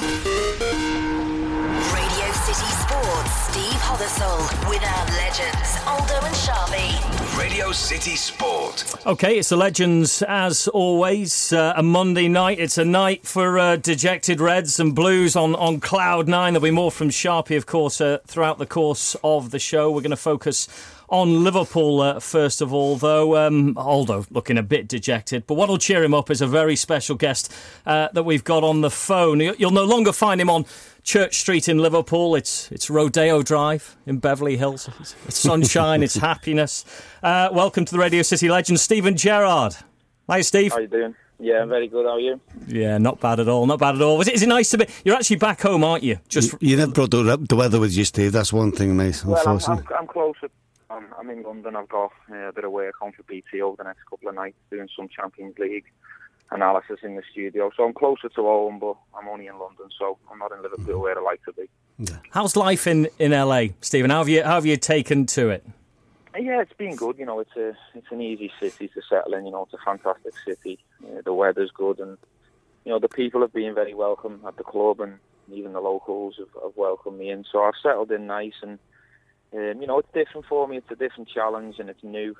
Radio City Sports, Steve Hothersall with our legends, Aldo and Sharvey. Radio City Sport. OK, it's the legends as always. A Monday night. It's a night for dejected Reds and Blues on Cloud 9. There'll be more from Sharpie, of course, throughout the course of the show. We're going to focus on Liverpool first of all, though. Aldo looking a bit dejected. But what'll cheer him up is a very special guest that we've got on the phone. You'll no longer find him on Church Street in Liverpool. It's Rodeo Drive in Beverly Hills. It's sunshine, it's happiness. Welcome to the Radio City legend, Steven Gerrard. Hi, Steve. How you doing? Yeah, very good. How are you? Yeah, not bad at all. Not bad at all. Is it nice to be? You're actually back home, aren't you? You never brought the weather with you, Steve. That's one thing, mate. Well, I'm closer. I'm in London. I've got a bit of work on for BT over the next couple of nights, doing some Champions League analysis in the studio. So I'm closer to home, but I'm only in London, so I'm not in Liverpool where I like to be. Yeah. How's life in LA, Stephen? How have you taken to it? Yeah, it's been good. You know, it's an easy city to settle in. You know, it's a fantastic city. The weather's good, and you know the people have been very welcome at the club, and even the locals have welcomed me in. So I've settled in nice, and you know it's different for me. It's a different challenge, and it's new.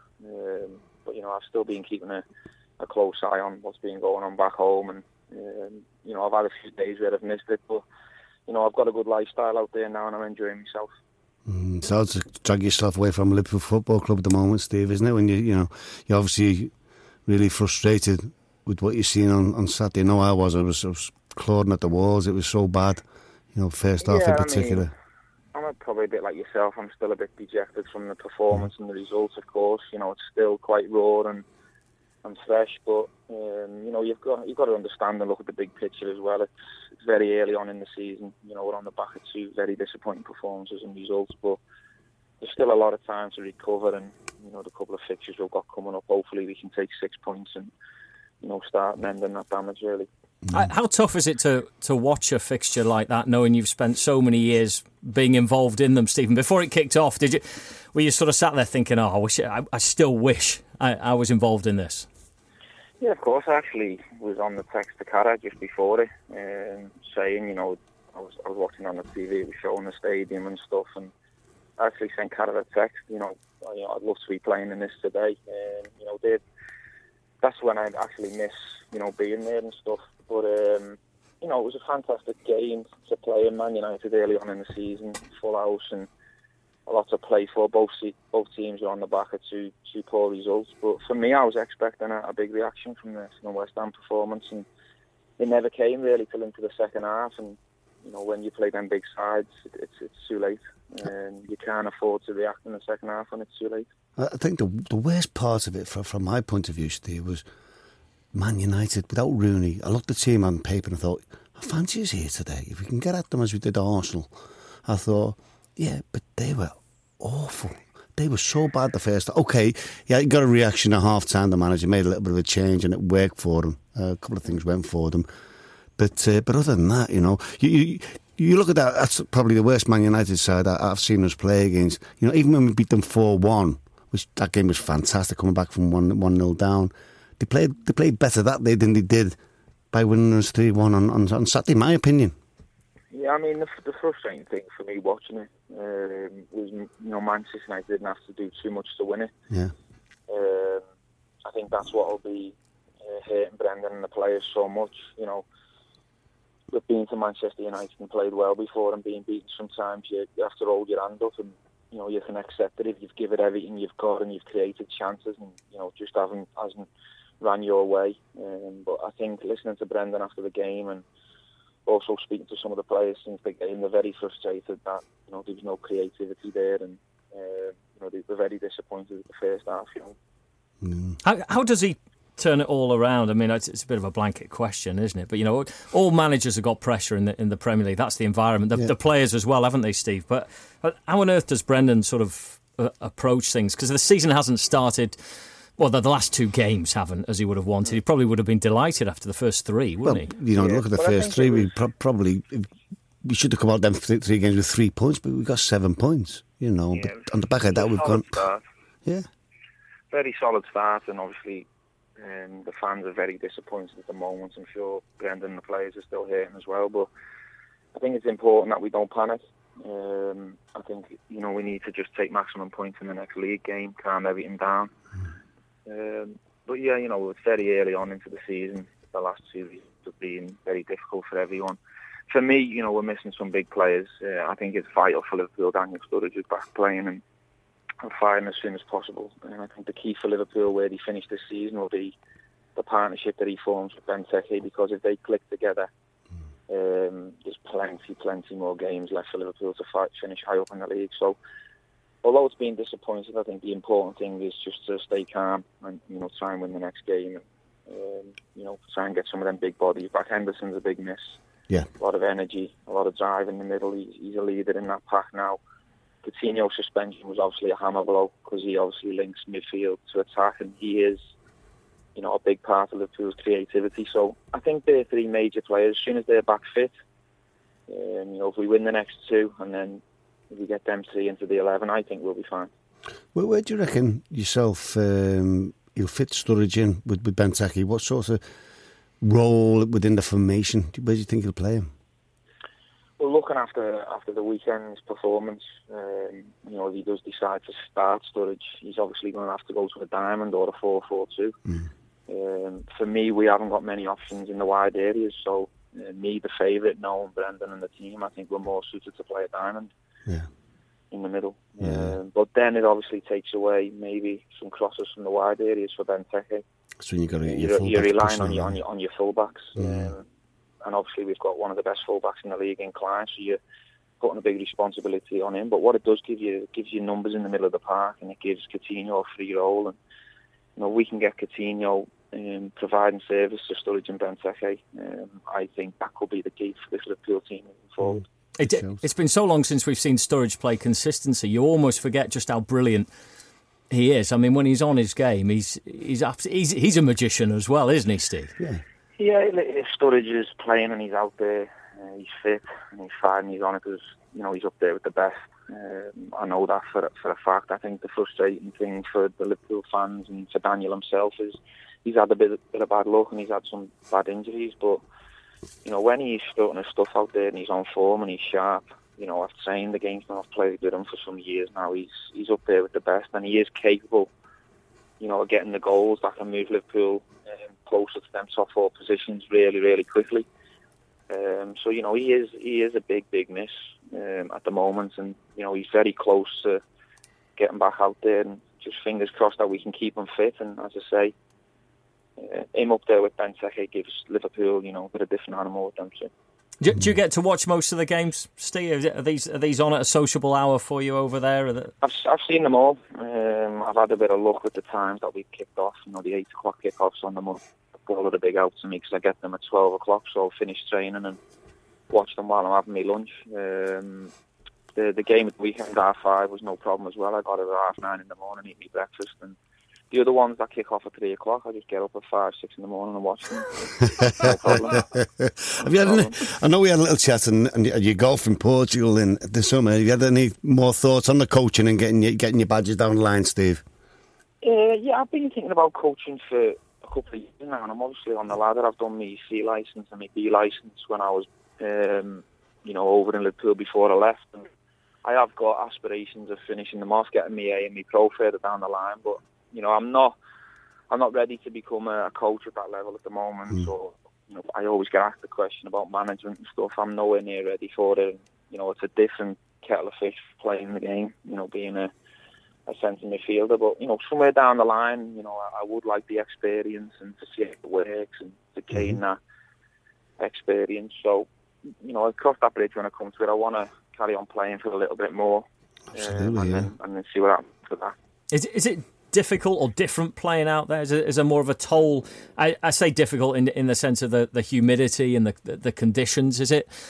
But you know, I've still been keeping a close eye on what's been going on back home, and you know I've had a few days where I've missed it, but you know I've got a good lifestyle out there now, and I'm enjoying myself. It's hard to drag yourself away from Liverpool Football Club at the moment, Steve, isn't it? When you're obviously really frustrated with what you're seeing on Saturday. I know I was clawing at the walls. It was so bad, you know, first half in particular. I mean, I'm probably a bit like yourself. I'm still a bit dejected from the performance and the results, of course. You know, it's still quite raw and fresh, but you know, you've got to understand and look at the big picture as well. It's very early on in the season. You know, we're on the back of two very disappointing performances and results, but there's still a lot of time to recover, and you know, the couple of fixtures we've got coming up, hopefully we can take 6 points and you know start mending that damage really. How tough is it to watch a fixture like that, knowing you've spent so many years being involved in them, Stephen? Before it kicked off, were you sort of sat there thinking, "Oh, I still wish I was involved in this"? Yeah, of course. I actually was on the text to Cara just before it, saying, you know, I was watching on the TV, it was showing the stadium and stuff, and I actually sent Cara a text, you know, I'd love to be playing in this today. You know, that's when I actually miss, you know, being there and stuff. But, you know, it was a fantastic game to play in Man United early on in the season, full house and a lot to play for. Both teams were on the back of two poor results. But for me, I was expecting a big reaction from the West Ham performance, and it never came really till into the second half. And you know, when you play them big sides, it's too late. You can't afford to react in the second half when it's too late. I think the worst part of it, from my point of view, Steve, was Man United without Rooney. I looked at the team on paper and I thought, I fancy us here today. If we can get at them as we did Arsenal, I thought, yeah, but they were awful. They were so bad the first. Okay, yeah, you got a reaction at half time. The manager made a little bit of a change and it worked for them. A couple of things went for them, but other than that, you know, you look at that. That's probably the worst Man United side I've seen us play against. You know, even when we beat them 4-1, which that game was fantastic, coming back from 1-0 down. They played better that day than they did by winning us 3-1 on Saturday, in my opinion. Yeah, I mean, the frustrating thing for me watching it was, you know, Manchester United didn't have to do too much to win it. Yeah. I think that's what will be hurting Brendan and the players so much. You know, we've been to Manchester United and played well before, and being beaten sometimes you have to hold your hand up, and you know you can accept it if you've given everything you've got and you've created chances, and you know just hasn't ran your way. But I think listening to Brendan after the game and also speaking to some of the players since the game, they're very frustrated that you know there was no creativity there, and you know they were very disappointed with the first half. You know, how does he turn it all around? I mean, it's a bit of a blanket question, isn't it? But you know, all managers have got pressure in the Premier League. That's the environment. The players as well, haven't they, Steve? But how on earth does Brendan sort of approach things? Because the season hasn't started. Well, the last two games haven't, as he would have wanted. He probably would have been delighted after the first three, wouldn't he? You know, look at the first three. We probably we should have come out them 3 games with 3 points, but we got 7 points. You know, but on the back of that, we've gone. Start. Yeah, very solid start, and obviously the fans are very disappointed at the moment. I'm sure Brendan and the players are still hurting as well, but I think it's important that we don't panic. I think, we need to just take maximum points in the next league game, calm everything down. But yeah, it's very early on into the season. The last 2 weeks have been very difficult for everyone. For me, we're missing some big players. I think it's vital for Liverpool. Daniel Sturridge is back playing and firing as soon as possible. And I think the key for Liverpool, where they finish this season, will be the partnership that he forms with Benteke, because if they click together, there's plenty more games left for Liverpool to finish high up in the league. So, although it's been disappointing, I think the important thing is just to stay calm and try and win the next game, and try and get some of them big bodies back. Henderson's a big miss. Yeah, a lot of energy, a lot of drive in the middle. He's a leader in that pack now. Coutinho's suspension was obviously a hammer blow, because he obviously links midfield to attack, and he is a big part of Liverpool's creativity. So I think they're three major players. As soon as they're back fit, if we win the next two and then if we get them three into the 11, I think we'll be fine. Well, where do you reckon yourself you'll fit Sturridge in with Benteke? What sort of role within the formation? Where do you think he'll play him? Well, looking after the weekend's performance, if he does decide to start Sturridge, he's obviously going to have to go to a diamond or a 4-4-2. For me, we haven't got many options in the wide areas, so me, the favourite, Nolan, Brendan and the team, I think we're more suited to play a diamond in the middle. But then it obviously takes away maybe some crosses from the wide areas for Benteke. So you're relying on your fullbacks. And obviously we've got one of the best fullbacks in the league in Klein, so you're putting a big responsibility on him. But what it does give you, it gives you numbers in the middle of the park, and it gives Coutinho a free role. And we can get Coutinho providing service to Sturridge and Benteke. I think that could be the key for this Liverpool team moving forward. It's been so long since we've seen Sturridge play consistency. You almost forget just how brilliant he is. I mean, when he's on his game, he's a magician as well, isn't he, Steve? Yeah, if Sturridge is playing and he's out there, he's fit and he's fighting, he's on it because he's up there with the best. I know that for a fact. I think the frustrating thing for the Liverpool fans and for Daniel himself is he's had a bit of bad luck and he's had some bad injuries. But when he's starting his stuff out there and he's on form and he's sharp, I've trained against him, I've played with him for some years now. He's up there with the best, and he is capable, of getting the goals that can move Liverpool closer to them top four positions really, really quickly. So he is a big miss at the moment, and he's very close to getting back out there. And just fingers crossed that we can keep him fit. And as I say, him up there with Benteke gives Liverpool a bit of different animal with them too. Do you get to watch most of the games, Steve? Are these on at a sociable hour for you over there? I've seen them all. I've had a bit of luck with the times that we've kicked off. The 8 o'clock kickoffs on the month. All of the big outs to me because I get them at 12 o'clock, so I'll finish training and watch them while I'm having my lunch. The game at the weekend, 5:30, was no problem as well. I got it at 9:30 in the morning, eat my breakfast, and the other ones that kick off at 3 o'clock, I just get up at 5, 6 in the morning and watch them. No problem. Have you had I know we had a little chat and you golf in Portugal in the summer. Have you had any more thoughts on the coaching and getting your badges down the line, Steve? Yeah, I've been thinking about coaching for a couple of years now, and I'm obviously on the ladder. I've done my C licence and my B licence when I was, over in Liverpool before I left. And I have got aspirations of finishing them off, getting my A and my Pro further down the line. But I'm not ready to become a coach at that level at the moment. So I always get asked the question about management and stuff. I'm nowhere near ready for it. It's a different kettle of fish playing the game. Being a centre midfielder, but somewhere down the line, I would like the experience and to see how it works and to gain that experience. So, I'll cross that bridge when I come to it. I want to carry on playing for a little bit more, and then see what happens for that. Is it difficult or different playing out there? Is there more of a toll? I say difficult in the sense of the humidity and the conditions. Is it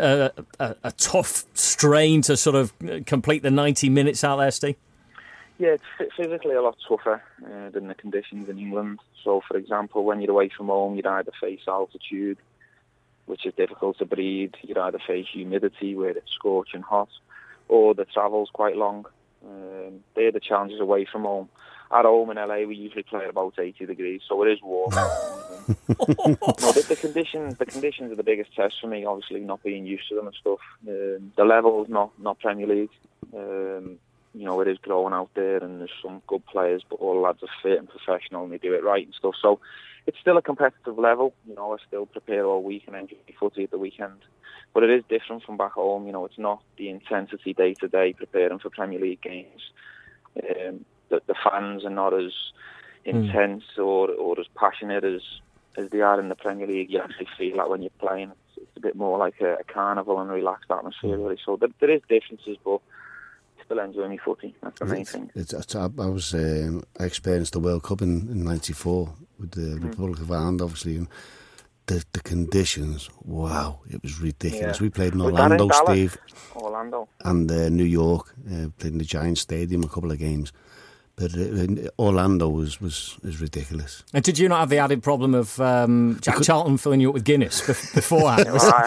a tough strain to sort of complete the 90 minutes out there, Steve? Yeah, it's physically a lot tougher than the conditions in England. So, for example, when you're away from home, you'd either face altitude, which is difficult to breathe. You'd either face humidity, where it's scorching hot, or the travel's quite long. They're the challenges away from home. at home in LA, we usually play at about 80 degrees, so it is warm. The conditions are the biggest test for me. Obviously, not being used to them and stuff. The level is not Premier League. It is growing out there, and there's some good players, but all the lads are fit and professional, and they do it right and stuff. So it's still a competitive level. I still prepare all week and enjoy footy at the weekend. But it is different from back home. It's not the intensity day to day preparing for Premier League games. The fans are not as intense or as passionate as they are in the Premier League. You actually feel that when you're playing. It's a bit more like a carnival and relaxed atmosphere, really. So there is differences, but still enjoy me footy. That's the main thing. I experienced the World Cup in '94 with the Republic of Ireland, obviously, and the conditions. Wow, it was ridiculous. Yeah. We played in Orlando, Steve. Orlando. And New York. Played in the Giants Stadium a couple of games. But Orlando was ridiculous. And did you not have the added problem of Jack Charlton filling you up with Guinness beforehand?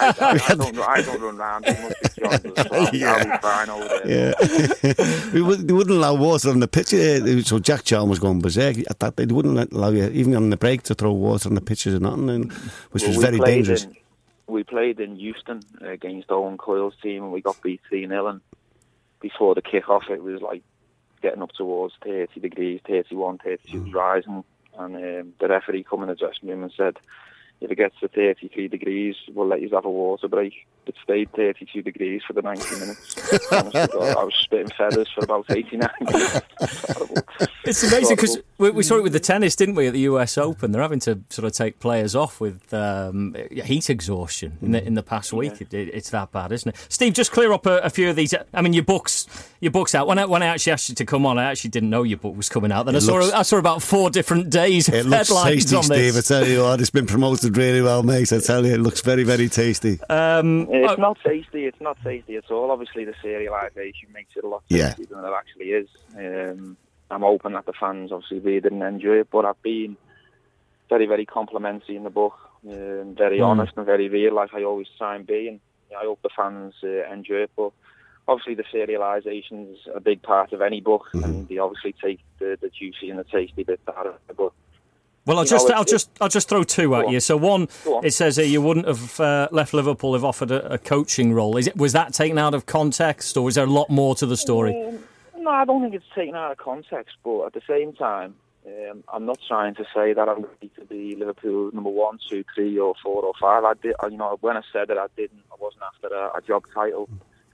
I don't run around as much as John does, so I'll be fine over there. Yeah. They wouldn't allow water on the pitch. So Jack Charlton was going berserk. They wouldn't allow you, even on the break, to throw water on the pitches or nothing, which was very dangerous. We played in Houston against Owen Coyle's team, and we got beat 3-0. And before the kick-off, it was like getting up towards 30 degrees, 31, 32 rising, and the referee come in the dressing room and said, if it gets to 33 degrees, we'll let you have a water break. It stayed 32 degrees for the 90 minutes. Honestly, I was spitting feathers for about 89 minutes. It's amazing because we saw it with the tennis, didn't we, at the US Open? They're having to sort of take players off with heat exhaustion in the past week. Yeah. It's that bad, isn't it? Steve, just clear up a few of these. I mean, your book's out. When I actually asked you to come on, I actually didn't know your book was coming out. Then I saw about 4 different days of headlines on this. It looks tasty, Steve. I tell you what, it's been promoted really well, mate. I tell you, it looks very, very tasty. It's not tasty. It's not tasty at all. Obviously, the serialisation makes it a lot tastier than it actually is. I'm hoping that the fans obviously read it and enjoy it, but I've been very, very complimentary in the book, very honest and very real, like I always try and be, and I hope the fans enjoy it. But obviously, the serialisation's a big part of any book, and they obviously take the juicy and the tasty bit out of it. But well, I'll just throw 2 at you. So one, it says you wouldn't have left Liverpool if offered a coaching role. Was that taken out of context, or is there a lot more to the story? No, I don't think it's taken out of context. But at the same time, I'm not trying to say that I'm ready to be Liverpool number 1, 2, 3, or 4, or 5. When I said it, I wasn't after a job title.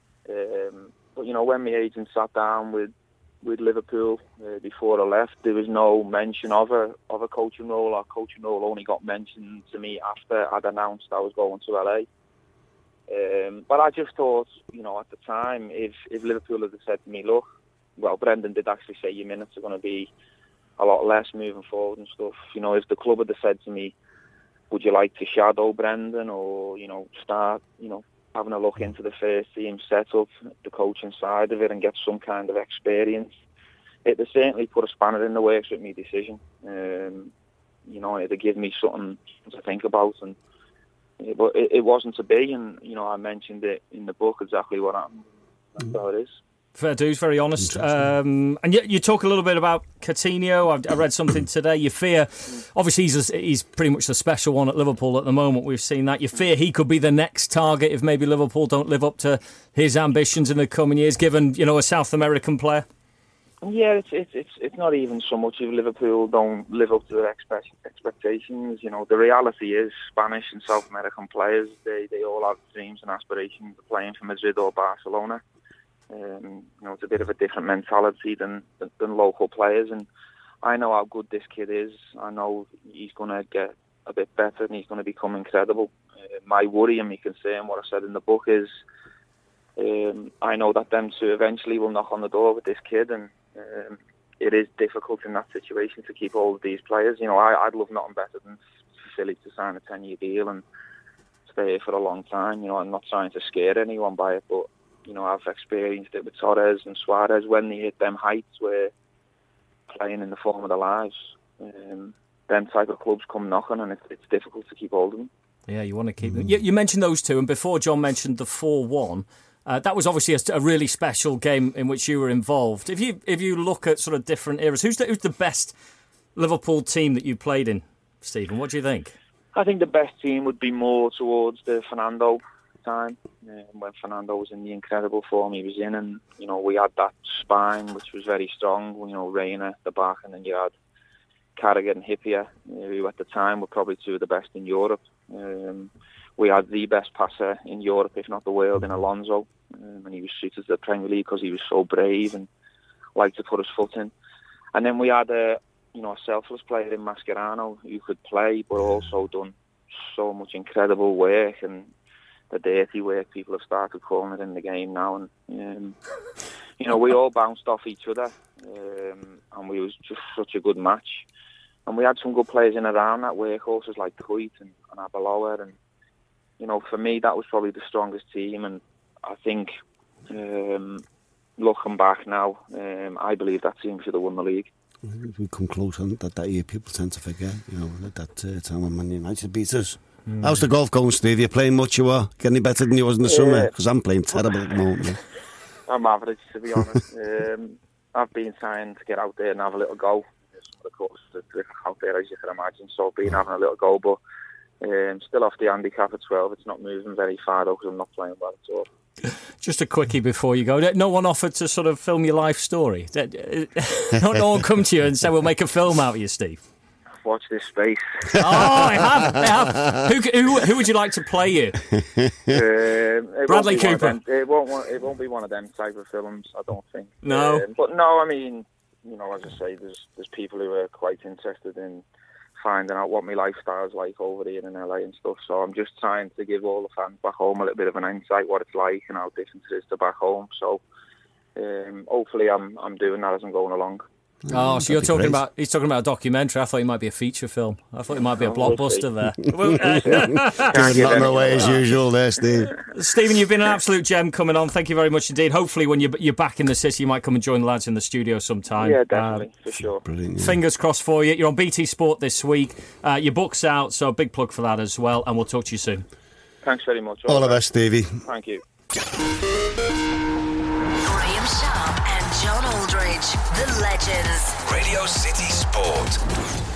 But when my agent sat down with Liverpool before I left, there was no mention of a coaching role. Our coaching role only got mentioned to me after I'd announced I was going to LA. But I just thought, at the time, if Liverpool had said to me, look, well, Brendan did actually say your minutes are going to be a lot less moving forward and stuff. If the club had said to me, would you like to shadow Brendan or, start, having a look into the first team setup, the coaching side of it, and get some kind of experience, it certainly put a spanner in the works with my decision. It'd give me something to think about, but it wasn't to be, and I mentioned it in the book exactly what happened. That's how it is. Fair dues, very honest. And you talk a little bit about Coutinho. I read something today. You fear, obviously he's pretty much the special one at Liverpool at the moment. We've seen that. You fear he could be the next target if maybe Liverpool don't live up to his ambitions in the coming years, given a South American player. Yeah, it's not even so much if Liverpool don't live up to their expectations. The reality is Spanish and South American players, they all have dreams and aspirations of playing for Madrid or Barcelona. It's a bit of a different mentality than local players, and I know how good this kid is. I know he's going to get a bit better and he's going to become incredible. My worry and my concern, what I said in the book, is I know that them two eventually will knock on the door with this kid, and it is difficult in that situation to keep all of these players. I'd love nothing better than for Philly to sign a 10-year deal and stay here for a long time. I'm not trying to scare anyone by it, but I've experienced it with Torres and Suarez when they hit them heights where playing in the form of their lives. Them type of clubs come knocking, and it's difficult to keep hold of them. Yeah, you want to keep them. You mentioned those two, and before John mentioned the 4-1. That was obviously a really special game in which you were involved. If you look at sort of different eras, who's the best Liverpool team that you played in, Stephen? What do you think? I think the best team would be more towards the Fernando time, when Fernando was in the incredible form he was in, and we had that spine which was very strong. Reina at the back, and then you had Carragher and Hyypiä, who at the time were probably two of the best in Europe. We had the best passer in Europe, if not the world, in Alonso, and he was suited to the Premier League because he was so brave and liked to put his foot in. And then we had a selfless player in Mascherano who could play, but also done so much incredible work, and the dirty work people have started calling it in the game now. And we all bounced off each other, and we was just such a good match. And we had some good players in around that, workhorses like Kuyt and Arbeloa, and for me that was probably the strongest team. And I think looking back now, I believe that team should have won the league. We come close on that year. People tend to forget, that time when Man United beat us. How's the golf going, Steve? You playing much? You are getting any better than you was in the summer? Because I'm playing terrible at the moment. I'm average, to be honest. I've been trying to get out there and have a little go. Of course, it's out there, as you can imagine. So I've been having a little go, but still off the handicap at 12. It's not moving very far though, because I'm not playing well at all. Just a quickie before you go. No one offered to sort of film your life story? No one come to you and say, we'll make a film out of you, Steve? Watch this space. Oh, I have. Who would you like to play you? Bradley Cooper. It won't be one of them type of films, I don't think. No. But no, I mean, as I say, there's people who are quite interested in finding out what my lifestyle's like over here in LA and stuff. So I'm just trying to give all the fans back home a little bit of an insight what it's like and how different it is to back home. So hopefully I'm doing that as I'm going along. Oh, so he's talking about a documentary. I thought it might be a feature film. I thought it might be a blockbuster there. Not no way as usual there, Steve. Stephen, you've been an absolute gem coming on. Thank you very much indeed. Hopefully when you're back in the city, you might come and join the lads in the studio sometime. Yeah, definitely, for sure. Brilliant, yeah. Fingers crossed for you. You're on BT Sport this week. Your book's out, so a big plug for that as well, and we'll talk to you soon. Thanks very much. All the best, Stevie. Thank you. Graham Sharp and John Aldridge, the legends. Radio City Sport.